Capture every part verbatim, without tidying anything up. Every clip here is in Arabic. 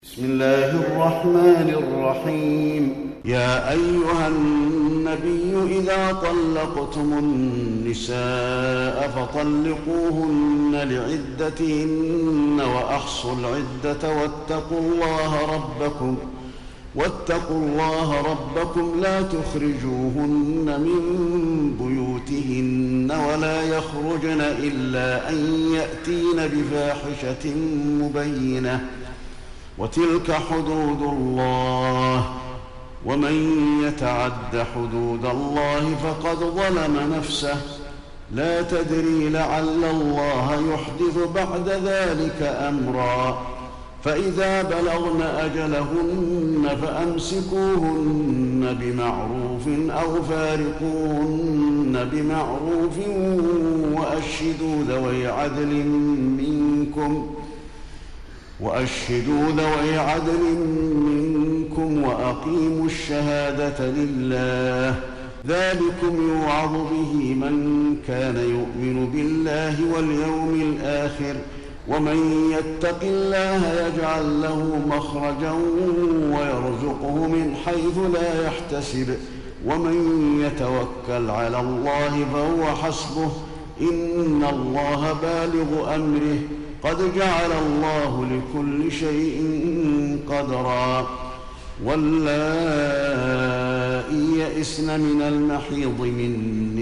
بسم الله الرحمن الرحيم. يا أيها النبي إذا طلقتم النساء فطلقوهن لعدتهن وأحصوا العدة واتقوا الله ربكم واتقوا الله ربكم لا تخرجوهن من بيوتهن ولا يخرجن إلا أن يأتين بفاحشة مبينة وتلك حدود الله ومن يتعد حدود الله فقد ظلم نفسه لا تدري لعل الله يحدث بعد ذلك أمرا فإذا بلغن أجلهن فأمسكوهن بمعروف أو فارقوهن بمعروف وأشهدوا ذوي عدل منكم وأشهدوا ذوي عدل منكم وأقيموا الشهادة لله ذلكم يوعظ به من كان يؤمن بالله واليوم الآخر ومن يتق الله يجعل له مخرجا ويرزقه من حيث لا يحتسب ومن يتوكل على الله فهو حسبه إن الله بالغ أمره قد جعل الله لكل شيء قدرا واللائي يئسن من المحيض من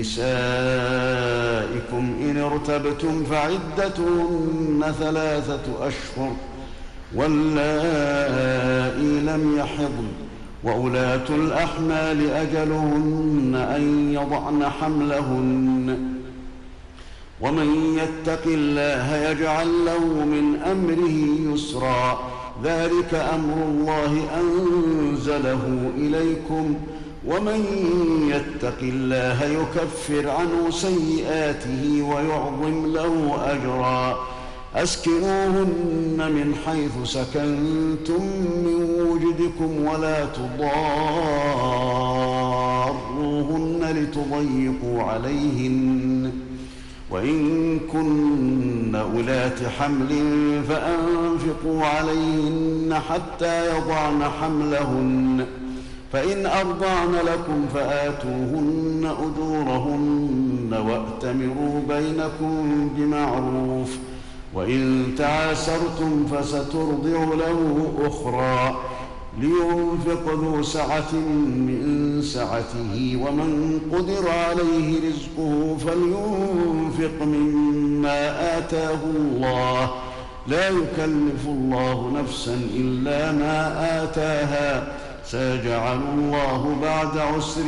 نسائكم إن ارتبتم فعدتهن ثلاثة أشهر واللائي لم يحضن وأولاة الأحمال أجلهن أن يضعن حملهن ومن يتق الله يجعل له من أمره يسرا ذلك أمر الله أنزله إليكم ومن يتق الله يكفر عنه سيئاته ويعظم له أجرا أسكنوهن من حيث سكنتم من وجدكم ولا تضاروهن لتضيقوا عليهن وإن كن أولات حمل فأنفقوا عليهن حتى يضعن حملهن فإن أرضعن لكم فآتوهن أجورهن وأتمروا بينكم بمعروف وإن تعاسرتم فسترضع له أخرى لينفق ذو سعة من سعته ومن قدر عليه رزقه فلينفق مما آتاه الله لا يكلف الله نفسا إلا ما آتاها سيجعل الله بعد عسر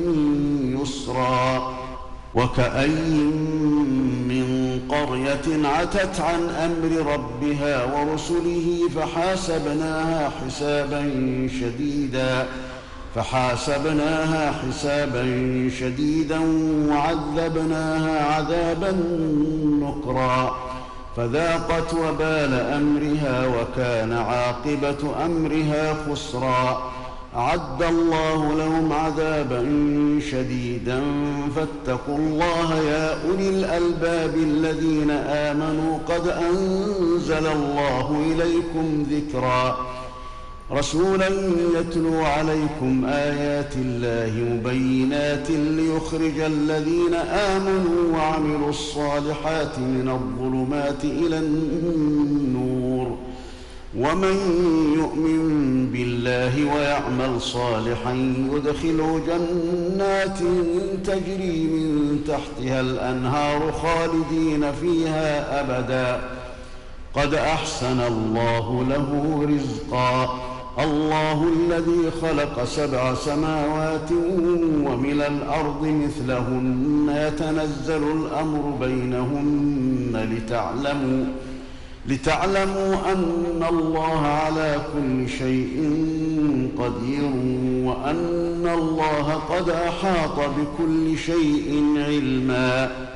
يسرا وكأين من قرية عتت عن أمر ربها ورسله فحاسبناها حسابا شديدا فحاسبناها حسابا شديدا وعذبناها عذابا نكرا فذاقت وبال أمرها وكان عاقبة أمرها خسرا أعد الله لهم عذابا شديدا فاتقوا الله يا أولي الألباب الذين آمنوا قد أنزل الله إليكم ذكرا رسولا يتلو عليكم آيات الله مبينات ليخرج الذين آمنوا وعملوا الصالحات من الظلمات إلى النور ومن يؤمن بالله ويعمل صالحا يدخله جنات تجري من تحتها الأنهار خالدين فيها أبدا قد أحسن الله له رزقا الله الذي خلق سبع سماوات ومن الأرض مثلهن يتنزل الأمر بينهن لتعلموا لتعلموا أن الله على كل شيء قدير وأن الله قد أحاط بكل شيء علما